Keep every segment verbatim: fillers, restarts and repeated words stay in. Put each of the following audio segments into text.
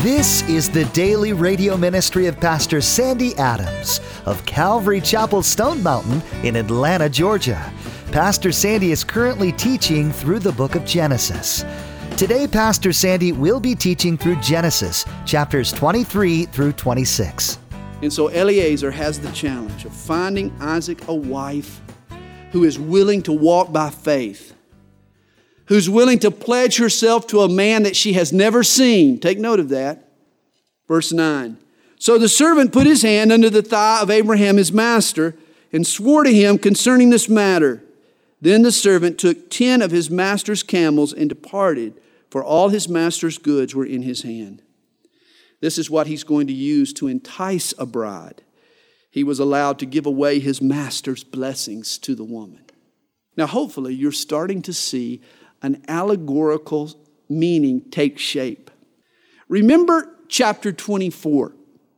This is the daily radio ministry of Pastor Sandy Adams of Calvary Chapel Stone Mountain in Atlanta, Georgia. Pastor Sandy is currently teaching through the book of Genesis. Today, Pastor Sandy will be teaching through Genesis, chapters twenty-three through twenty-six. And so Eliezer has the challenge of finding Isaac a wife who is willing to walk by faith, who's willing to pledge herself to a man that she has never seen. Take note of that. Verse nine. So the servant put his hand under the thigh of Abraham his master and swore to him concerning this matter. Then the servant took ten of his master's camels and departed, for all his master's goods were in his hand. This is what he's going to use to entice a bride. He was allowed to give away his master's blessings to the woman. Now, hopefully, you're starting to see an allegorical meaning take shape. Remember chapter twenty-four.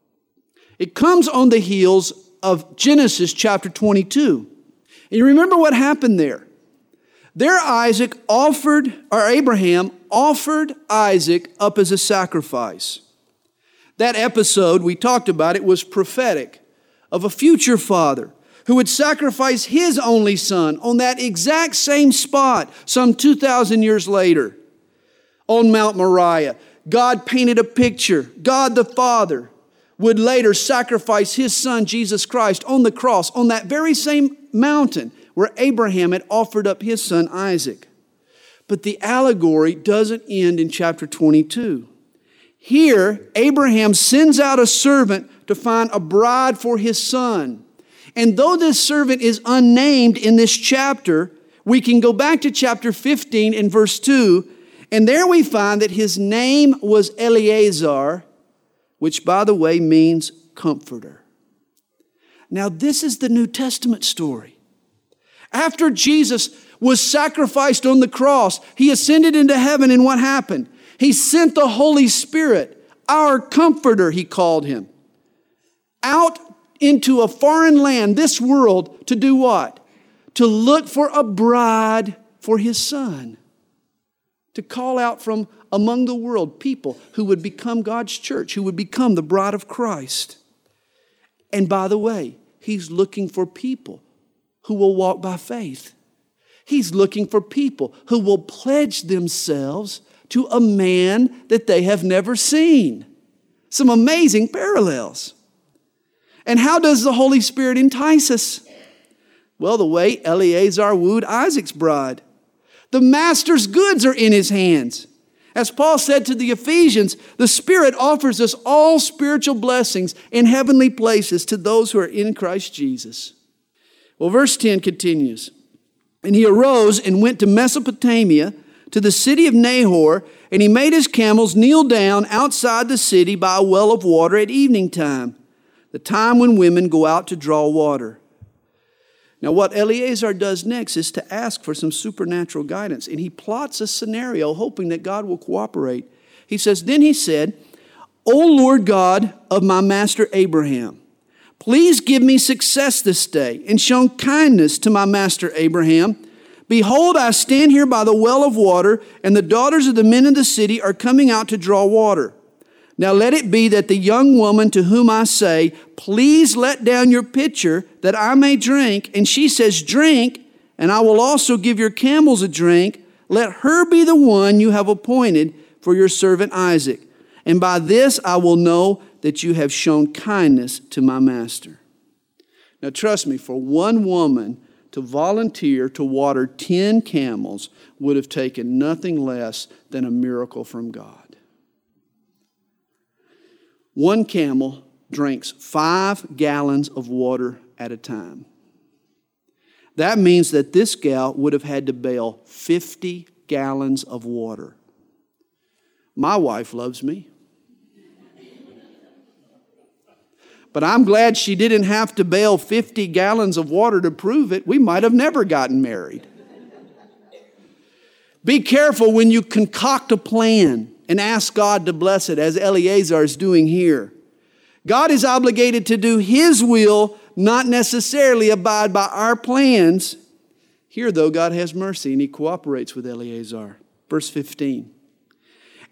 It comes on the heels of Genesis chapter twenty-two. And you remember what happened there. There Isaac offered, or Abraham offered Isaac up as a sacrifice. That episode, we talked about it, was prophetic of a future father who would sacrifice his only son on that exact same spot some two thousand years later on Mount Moriah. God painted a picture. God the Father would later sacrifice his son Jesus Christ on the cross on that very same mountain where Abraham had offered up his son Isaac. But the allegory doesn't end in chapter twenty-two. Here, Abraham sends out a servant to find a bride for his son. And though this servant is unnamed in this chapter, we can go back to chapter fifteen and verse two, and there we find that his name was Eliezer, which, by the way, means comforter. Now, this is the New Testament story. After Jesus was sacrificed on the cross, he ascended into heaven, and what happened? He sent the Holy Spirit, our comforter, he called him, out into a foreign land, this world, to do what? To look for a bride for his son. To call out from among the world people who would become God's church, who would become the bride of Christ. And by the way, he's looking for people who will walk by faith. He's looking for people who will pledge themselves to a man that they have never seen. Some amazing parallels. And how does the Holy Spirit entice us? Well, the way Eliezer wooed Isaac's bride. The master's goods are in his hands. As Paul said to the Ephesians, the Spirit offers us all spiritual blessings in heavenly places to those who are in Christ Jesus. Well, verse ten continues. And he arose and went to Mesopotamia, to the city of Nahor, and he made his camels kneel down outside the city by a well of water at evening time, the time when women go out to draw water. Now, what Eliezer does next is to ask for some supernatural guidance, and he plots a scenario hoping that God will cooperate. He says, Then he said, O Lord God of my master Abraham, please give me success this day and show kindness to my master Abraham. Behold, I stand here by the well of water, and the daughters of the men of the city are coming out to draw water. Now let it be that the young woman to whom I say, Please let down your pitcher that I may drink, and she says, Drink, and I will also give your camels a drink. Let her be the one you have appointed for your servant Isaac. And by this I will know that you have shown kindness to my master. Now trust me, for one woman to volunteer to water ten camels would have taken nothing less than a miracle from God. One camel drinks five gallons of water at a time. That means that this gal would have had to bail fifty gallons of water. My wife loves me. But I'm glad she didn't have to bail fifty gallons of water to prove it. We might have never gotten married. Be careful when you concoct a plan and ask God to bless it, as Eliezer is doing here. God is obligated to do His will, not necessarily abide by our plans. Here, though, God has mercy and He cooperates with Eliezer. Verse fifteen.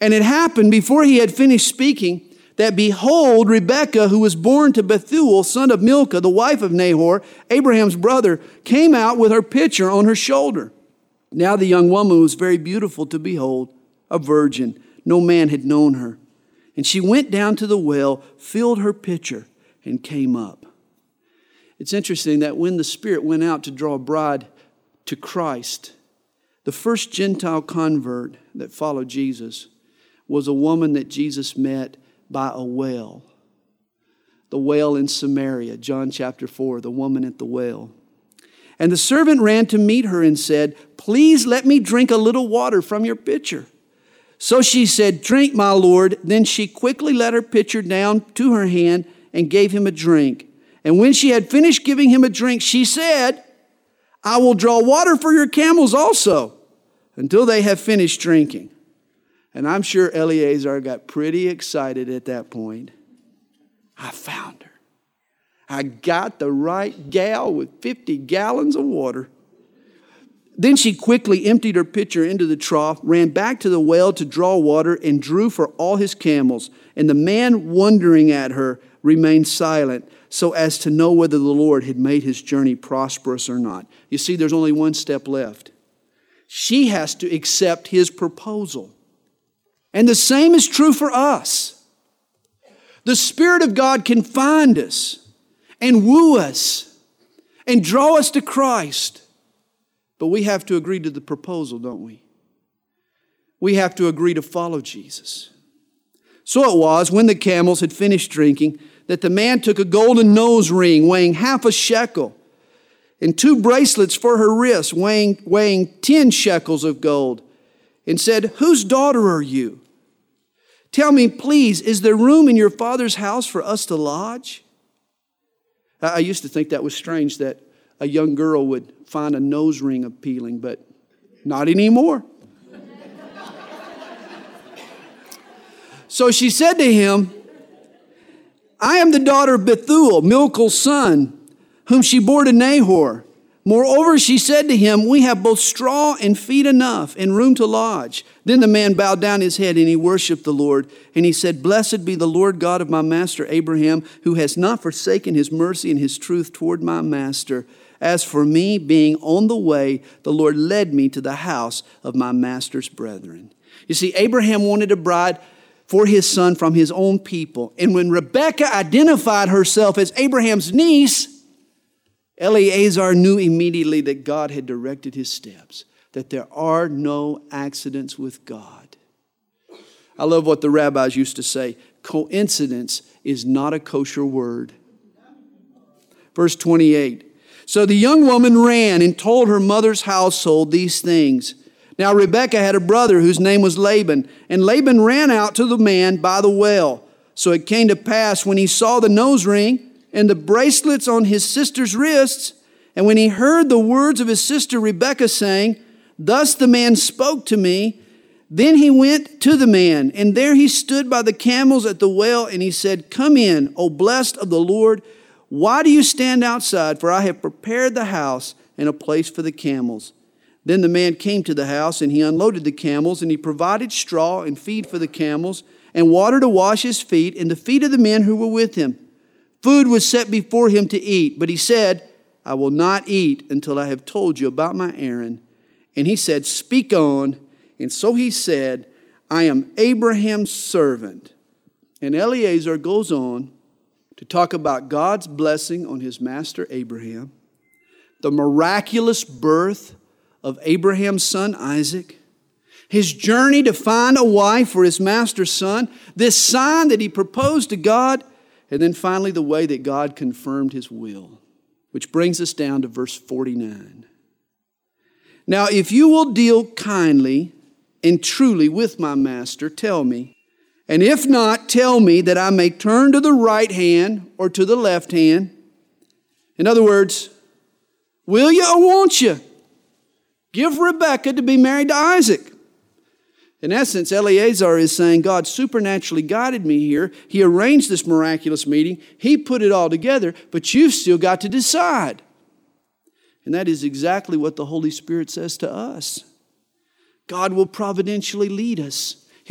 And it happened before he had finished speaking that behold, Rebekah, who was born to Bethuel, son of Milcah, the wife of Nahor, Abraham's brother, came out with her pitcher on her shoulder. Now the young woman was very beautiful to behold, a virgin. No man had known her. And she went down to the well, filled her pitcher, and came up. It's interesting that when the Spirit went out to draw a bride to Christ, the first Gentile convert that followed Jesus was a woman that Jesus met by a well. The well in Samaria, John chapter four, the woman at the well. And the servant ran to meet her and said, please let me drink a little water from your pitcher. So she said, drink, my Lord. Then she quickly let her pitcher down to her hand and gave him a drink. And when she had finished giving him a drink, she said, I will draw water for your camels also, until they have finished drinking. And I'm sure Eleazar got pretty excited at that point. I found her. I got the right gal with fifty gallons of water. Then she quickly emptied her pitcher into the trough, ran back to the well to draw water, and drew for all his camels. And the man, wondering at her, remained silent, so as to know whether the Lord had made his journey prosperous or not. You see, there's only one step left. She has to accept his proposal. And the same is true for us. The Spirit of God can find us and woo us and draw us to Christ. But we have to agree to the proposal, don't we? We have to agree to follow Jesus. So it was, when the camels had finished drinking, that the man took a golden nose ring weighing half a shekel and two bracelets for her wrists weighing, weighing ten shekels of gold, and said, whose daughter are you? Tell me, please, is there room in your father's house for us to lodge? I used to think that was strange that a young girl would find a nose ring appealing, but not anymore. So she said to him, I am the daughter of Bethuel, Milcah's son, whom she bore to Nahor. Moreover, she said to him, we have both straw and feed enough and room to lodge. Then the man bowed down his head and he worshiped the Lord. And he said, blessed be the Lord God of my master Abraham, who has not forsaken his mercy and his truth toward my master. As for me, being on the way, the Lord led me to the house of my master's brethren. You see, Abraham wanted a bride for his son from his own people. And when Rebekah identified herself as Abraham's niece, Eleazar knew immediately that God had directed his steps, that there are no accidents with God. I love what the rabbis used to say, coincidence is not a kosher word. Verse twenty-eight, so the young woman ran and told her mother's household these things. Now Rebekah had a brother whose name was Laban, and Laban ran out to the man by the well. So it came to pass when he saw the nose ring and the bracelets on his sister's wrists, and when he heard the words of his sister Rebekah saying, thus the man spoke to me, then he went to the man, and there he stood by the camels at the well, and he said, come in, O blessed of the Lord. Why do you stand outside? For I have prepared the house and a place for the camels. Then the man came to the house, and he unloaded the camels, and he provided straw and feed for the camels, and water to wash his feet and the feet of the men who were with him. Food was set before him to eat, but he said, I will not eat until I have told you about my errand. And he said, speak on. And so he said, I am Abraham's servant. And Eleazar goes on to talk about God's blessing on his master Abraham, the miraculous birth of Abraham's son Isaac, his journey to find a wife for his master's son, this sign that he proposed to God, and then finally the way that God confirmed his will. Which brings us down to verse forty-nine. Now, if you will deal kindly and truly with my master, tell me. And if not, tell me that I may turn to the right hand or to the left hand. In other words, will you or won't you give Rebekah to be married to Isaac? In essence, Eleazar is saying, God supernaturally guided me here. He arranged this miraculous meeting. He put it all together, but you've still got to decide. And that is exactly what the Holy Spirit says to us. God will providentially lead us. He'll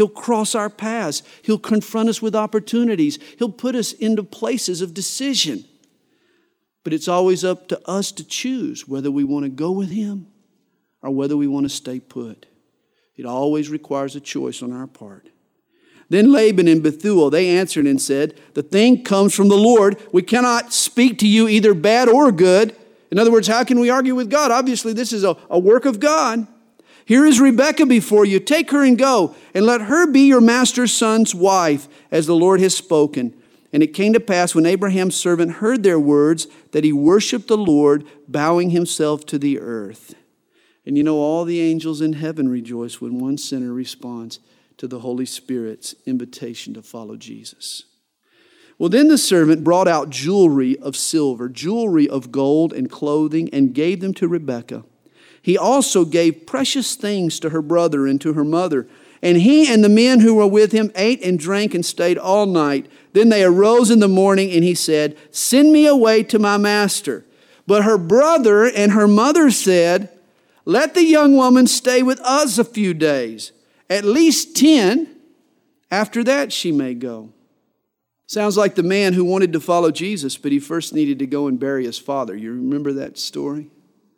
He'll cross our paths. He'll confront us with opportunities. He'll put us into places of decision. But it's always up to us to choose whether we want to go with Him or whether we want to stay put. It always requires a choice on our part. Then Laban and Bethuel, they answered and said, the thing comes from the Lord. We cannot speak to you either bad or good. In other words, how can we argue with God? Obviously, this is a, a work of God. Here is Rebekah before you. Take her and go, and let her be your master's son's wife, as the Lord has spoken. And it came to pass, when Abraham's servant heard their words, that he worshiped the Lord, bowing himself to the earth. And you know, all the angels in heaven rejoice when one sinner responds to the Holy Spirit's invitation to follow Jesus. Well, then the servant brought out jewelry of silver, jewelry of gold and clothing, and gave them to Rebekah. He also gave precious things to her brother and to her mother. And he and the men who were with him ate and drank and stayed all night. Then they arose in the morning, and he said, send me away to my master. But her brother and her mother said, let the young woman stay with us a few days, at least ten. After that she may go. Sounds like the man who wanted to follow Jesus, but he first needed to go and bury his father. You remember that story?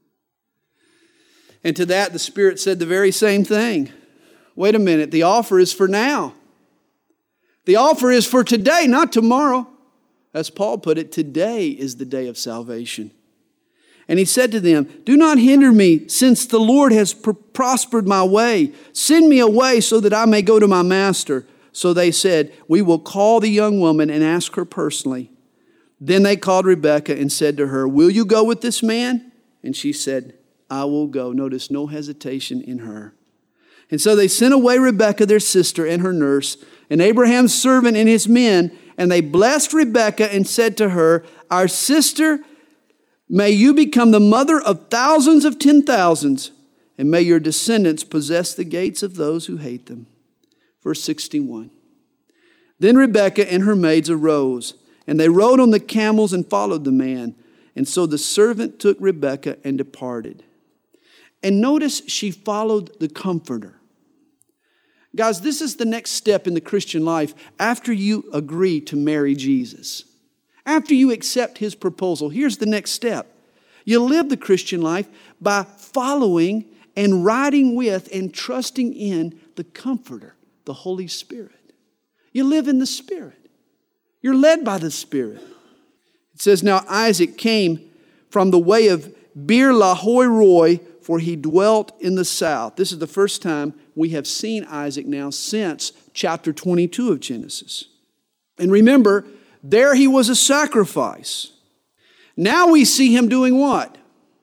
And to that the Spirit said the very same thing. Wait a minute, the offer is for now. The offer is for today, not tomorrow. As Paul put it, today is the day of salvation. And he said to them, do not hinder me, since the Lord has pr- prospered my way. Send me away so that I may go to my master. So they said, we will call the young woman and ask her personally. Then they called Rebekah and said to her, will you go with this man? And she said, I will go. Notice no hesitation in her. And so they sent away Rebekah, their sister, and her nurse, and Abraham's servant and his men, and they blessed Rebekah and said to her, our sister, may you become the mother of thousands of ten thousands, and may your descendants possess the gates of those who hate them. Verse sixty-one. Then Rebekah and her maids arose, and they rode on the camels and followed the man. And so the servant took Rebekah and departed. And notice she followed the Comforter. Guys, this is the next step in the Christian life after you agree to marry Jesus. After you accept His proposal, here's the next step. You live the Christian life by following and riding with and trusting in the Comforter, the Holy Spirit. You live in the Spirit. You're led by the Spirit. It says, now Isaac came from the way of Beer Lahai Roi, for he dwelt in the south. This is the first time we have seen Isaac now since chapter twenty-two of Genesis. And remember, there he was a sacrifice. Now we see him doing what?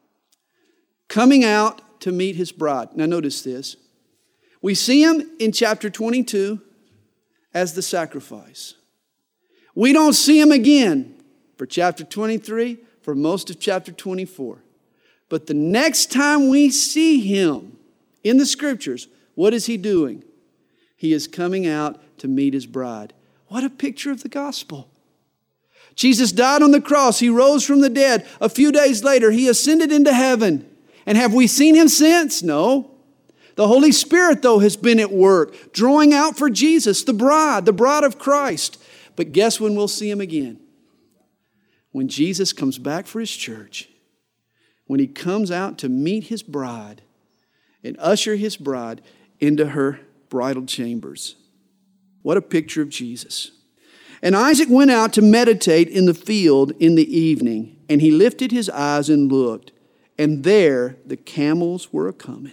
Coming out to meet his bride. Now notice this. We see him in chapter twenty-two as the sacrifice. We don't see him again for chapter twenty-three, for most of chapter twenty-four. But the next time we see him in the Scriptures, what is he doing? He is coming out to meet his bride. What a picture of the gospel. Jesus died on the cross. He rose from the dead. A few days later, he ascended into heaven. And have we seen him since? No. The Holy Spirit, though, has been at work, drawing out for Jesus, the bride, the bride of Christ. But guess when we'll see him again? When Jesus comes back for his church. When he comes out to meet his bride and usher his bride into her bridal chambers. What a picture of Jesus. And Isaac went out to meditate in the field in the evening, and he lifted his eyes and looked, and there the camels were a-coming.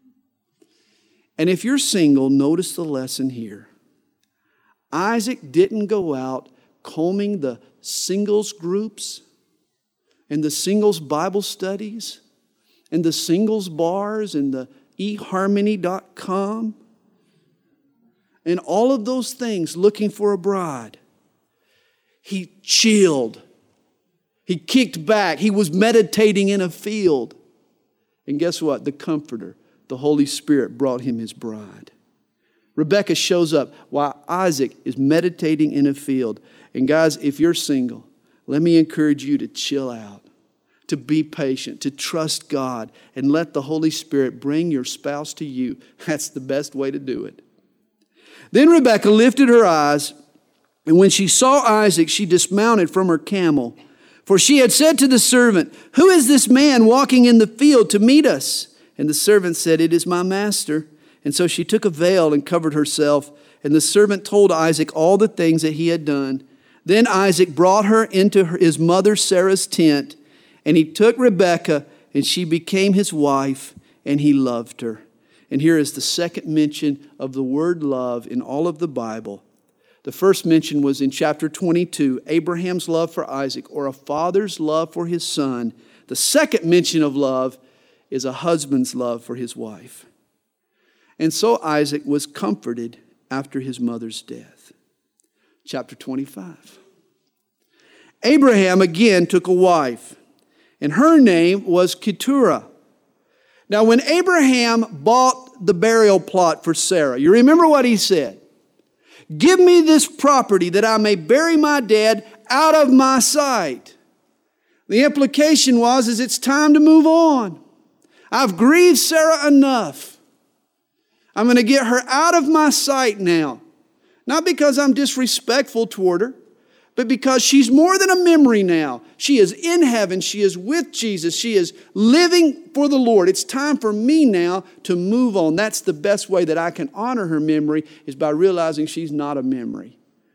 And if you're single, notice the lesson here. Isaac didn't go out combing the singles groups and the singles Bible studies and the singles bars and the e harmony dot com and all of those things looking for a bride. He chilled. He kicked back. He was meditating in a field. And guess what? The Comforter, the Holy Spirit, brought him his bride. Rebekah shows up while Isaac is meditating in a field. And guys, if you're single, let me encourage you to chill out, to be patient, to trust God, and let the Holy Spirit bring your spouse to you. That's the best way to do it. Then Rebekah lifted her eyes, and when she saw Isaac, she dismounted from her camel. For she had said to the servant, "Who is this man walking in the field to meet us?" And the servant said, "It is my master." And so she took a veil and covered herself. And the servant told Isaac all the things that he had done. Then Isaac brought her into his mother Sarah's tent, and he took Rebekah, and she became his wife, and he loved her. And here is the second mention of the word love in all of the Bible. The first mention was in chapter twenty-two, Abraham's love for Isaac, or a father's love for his son. The second mention of love is a husband's love for his wife. And so Isaac was comforted after his mother's death. Chapter twenty-five. Abraham again took a wife, and her name was Keturah. Now, when Abraham bought the burial plot for Sarah, you remember what he said? "Give me this property that I may bury my dead out of my sight." The implication was, is it's time to move on. I've grieved Sarah enough. I'm going to get her out of my sight now. Not because I'm disrespectful toward her, but because she's more than a memory now. She is in heaven. She is with Jesus. She is living for the Lord. It's time for me now to move on. That's the best way that I can honor her memory, is by realizing she's not a memory.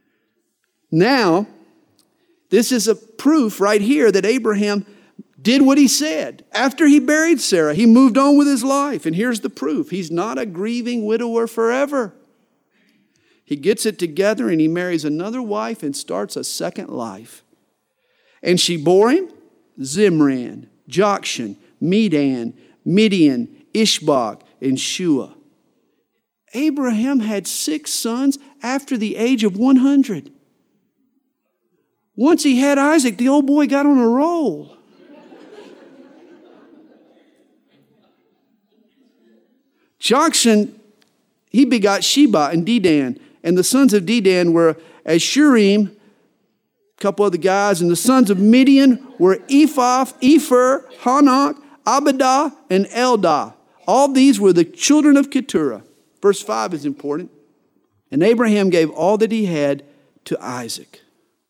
Now, this is a proof right here that Abraham did what he said. After he buried Sarah, he moved on with his life. And here's the proof. He's not a grieving widower forever. He gets it together and he marries another wife and starts a second life. And she bore him Zimran, Jokshan, Medan, Midian, Ishbak, and Shua. Abraham had six sons after the age of one hundred. Once he had Isaac, the old boy got on a roll. Jokshan, he begot Sheba and Dedan. And the sons of Dedan were Ashurim, a couple other guys. And the sons of Midian were Ephah, Epher, Hanok, Abidah, and Eldah. All these were the children of Keturah. Verse five is important. And Abraham gave all that he had to Isaac.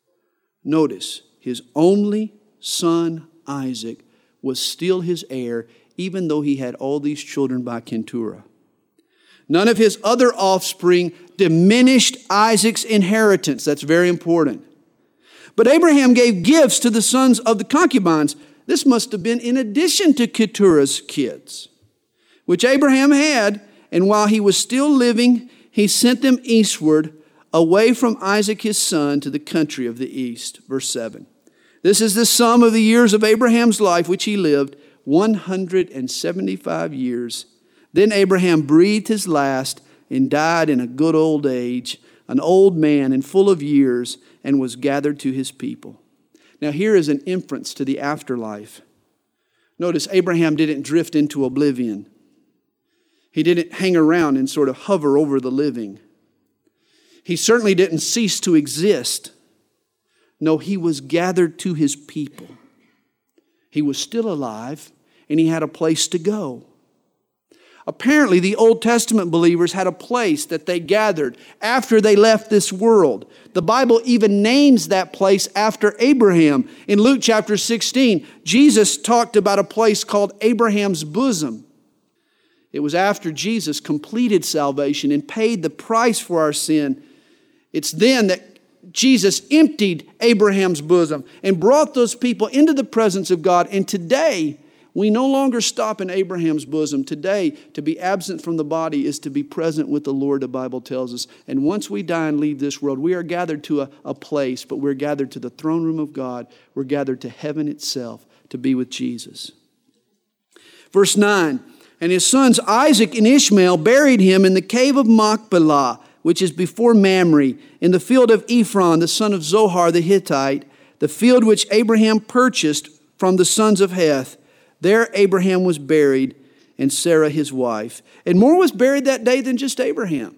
Notice, his only son Isaac was still his heir, even though he had all these children by Keturah. None of his other offspring diminished Isaac's inheritance. That's very important. But Abraham gave gifts to the sons of the concubines. This must have been in addition to Keturah's kids, which Abraham had, and while he was still living, he sent them eastward, away from Isaac his son, to the country of the east. Verse seven. This is the sum of the years of Abraham's life, which he lived, one hundred seventy-five years. Then Abraham breathed his last and died in a good old age, an old man and full of years, and was gathered to his people. Now here is an inference to the afterlife. Notice Abraham didn't drift into oblivion. He didn't hang around and sort of hover over the living. He certainly didn't cease to exist. No, he was gathered to his people. He was still alive, and he had a place to go. Apparently, the Old Testament believers had a place that they gathered after they left this world. The Bible even names that place after Abraham. In Luke chapter sixteen, Jesus talked about a place called Abraham's bosom. It was after Jesus completed salvation and paid the price for our sin. It's then that Jesus emptied Abraham's bosom and brought those people into the presence of God. And today, we no longer stop in Abraham's bosom. Today, to be absent from the body is to be present with the Lord, the Bible tells us. And once we die and leave this world, we are gathered to a, a place, but we're gathered to the throne room of God. We're gathered to heaven itself to be with Jesus. Verse nine, and his sons Isaac and Ishmael buried him in the cave of Machpelah, which is before Mamre, in the field of Ephron, the son of Zohar the Hittite, the field which Abraham purchased from the sons of Heth. There Abraham was buried, and Sarah his wife. And more was buried that day than just Abraham.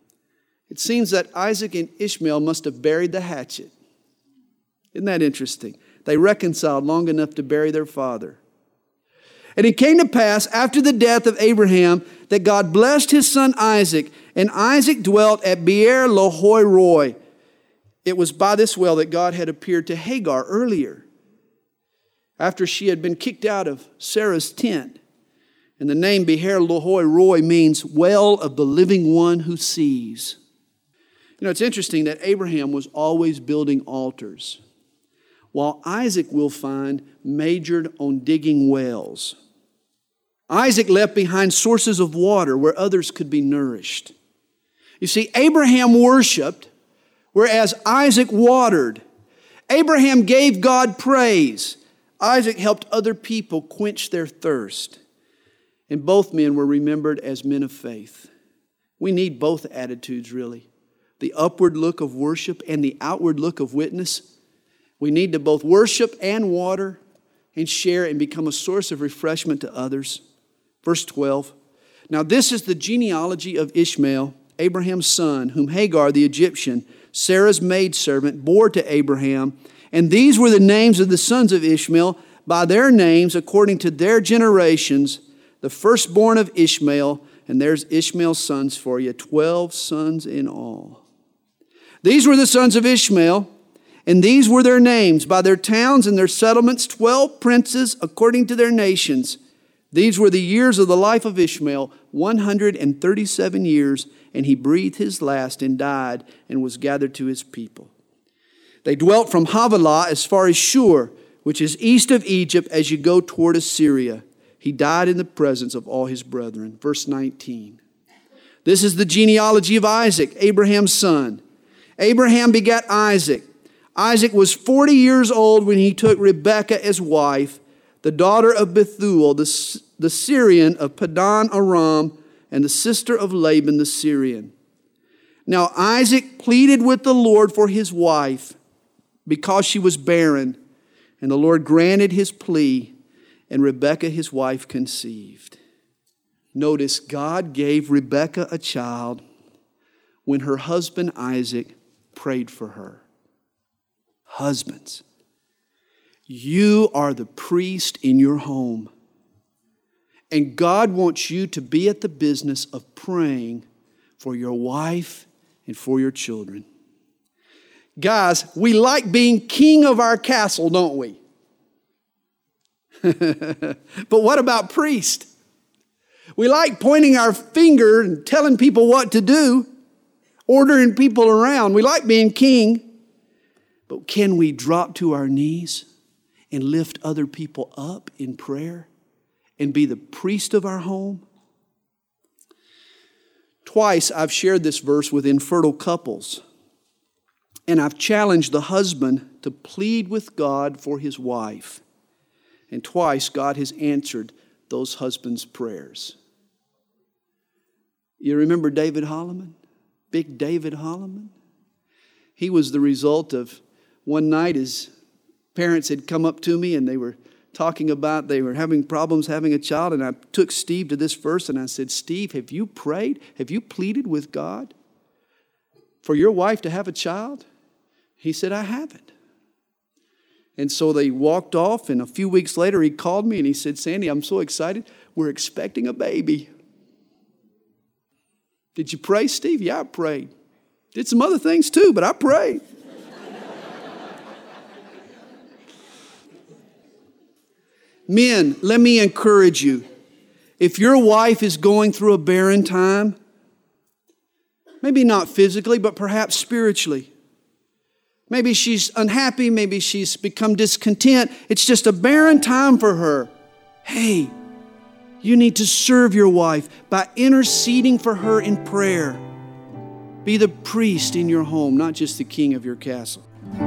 It seems that Isaac and Ishmael must have buried the hatchet. Isn't that interesting? They reconciled long enough to bury their father. And it came to pass after the death of Abraham that God blessed his son Isaac, And Isaac dwelt at Beer Lahai Roi. It was by this well that God had appeared to Hagar earlier, after she had been kicked out of Sarah's tent. And the name Beer Lahai Roi means well of the living one who sees. You know, it's interesting that Abraham was always building altars, while Isaac, we'll find, majored on digging wells. Isaac left behind sources of water where others could be nourished. You see, Abraham worshiped, whereas Isaac watered. Abraham gave God praise. Isaac helped other people quench their thirst. And both men were remembered as men of faith. We need both attitudes, really. The upward look of worship and the outward look of witness. We need to both worship and water and share and become a source of refreshment to others. Verse twelve. Now this is the genealogy of Ishmael, Abraham's son, whom Hagar the Egyptian, Sarah's maidservant, bore to Abraham. And these were the names of the sons of Ishmael, by their names according to their generations, the firstborn of Ishmael. And there's Ishmael's sons for you, twelve sons in all. These were the sons of Ishmael, and these were their names, by their towns and their settlements, twelve princes according to their nations. These were the years of the life of Ishmael, one hundred thirty-seven years, and he breathed his last and died and was gathered to his people. They dwelt from Havilah as far as Shur, which is east of Egypt as you go toward Assyria. He died in the presence of all his brethren. Verse nineteen. This is the genealogy of Isaac, Abraham's son. Abraham begat Isaac. Isaac was forty years old when he took Rebekah as wife, the daughter of Bethuel, the, the Syrian of Padan Aram, and the sister of Laban the Syrian. Now Isaac pleaded with the Lord for his wife because she was barren, and the Lord granted his plea, and Rebekah his wife conceived. Notice, God gave Rebekah a child when her husband Isaac prayed for her. Husbands, you are the priest in your home. And God wants you to be at the business of praying for your wife and for your children. Guys, we like being king of our castle, don't we? But what about priest? We like pointing our finger and telling people what to do, ordering people around. We like being king. But can we drop to our knees and lift other people up in prayer and be the priest of our home? Twice I've shared this verse with infertile couples, and I've challenged the husband to plead with God for his wife. And twice God has answered those husbands' prayers. You remember David Holloman? Big David Holloman? He was the result of one night his parents had come up to me and they were talking about they were having problems having a child. And I took Steve to this verse and I said, Steve, have you prayed? Have you pleaded with God for your wife to have a child? He said, I haven't. And so they walked off, and a few weeks later he called me and he said, Sandy, I'm so excited. We're expecting a baby. Did you pray, Steve? Yeah, I prayed. Did some other things too, but I prayed. Men, let me encourage you. If your wife is going through a barren time, maybe not physically, but perhaps spiritually, maybe she's unhappy, maybe she's become discontent, it's just a barren time for her. Hey, you need to serve your wife by interceding for her in prayer. Be the priest in your home, not just the king of your castle.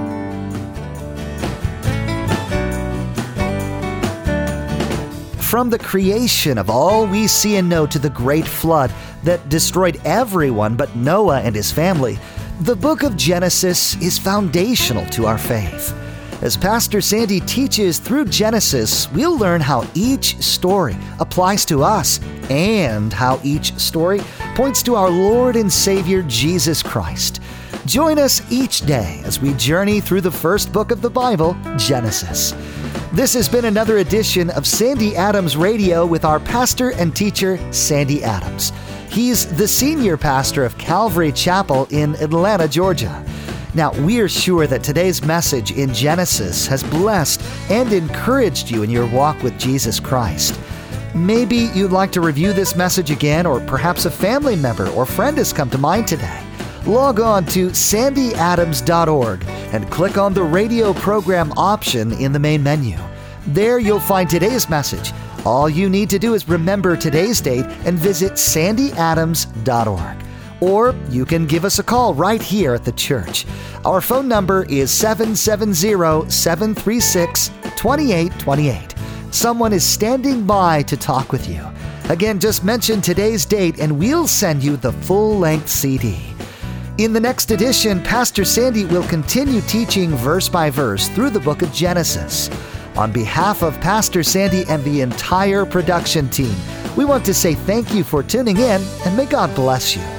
From the creation of all we see and know to the great flood that destroyed everyone but Noah and his family, the book of Genesis is foundational to our faith. As Pastor Sandy teaches through Genesis, we'll learn how each story applies to us and how each story points to our Lord and Savior Jesus Christ. Join us each day as we journey through the first book of the Bible, Genesis. This has been another edition of Sandy Adams Radio with our pastor and teacher, Sandy Adams. He's the senior pastor of Calvary Chapel in Atlanta, Georgia. Now, we're sure that today's message in Genesis has blessed and encouraged you in your walk with Jesus Christ. Maybe you'd like to review this message again, or perhaps a family member or friend has come to mind today. Log on to sandy adams dot org and click on the radio program option in the main menu. There you'll find today's message. All you need to do is remember today's date and visit sandy adams dot org. Or you can give us a call right here at the church. Our phone number is seven seven zero, seven three six, two eight two eight. Someone is standing by to talk with you. Again, just mention today's date and we'll send you the full-length C D. In the next edition, Pastor Sandy will continue teaching verse by verse through the book of Genesis. On behalf of Pastor Sandy and the entire production team, we want to say thank you for tuning in, and may God bless you.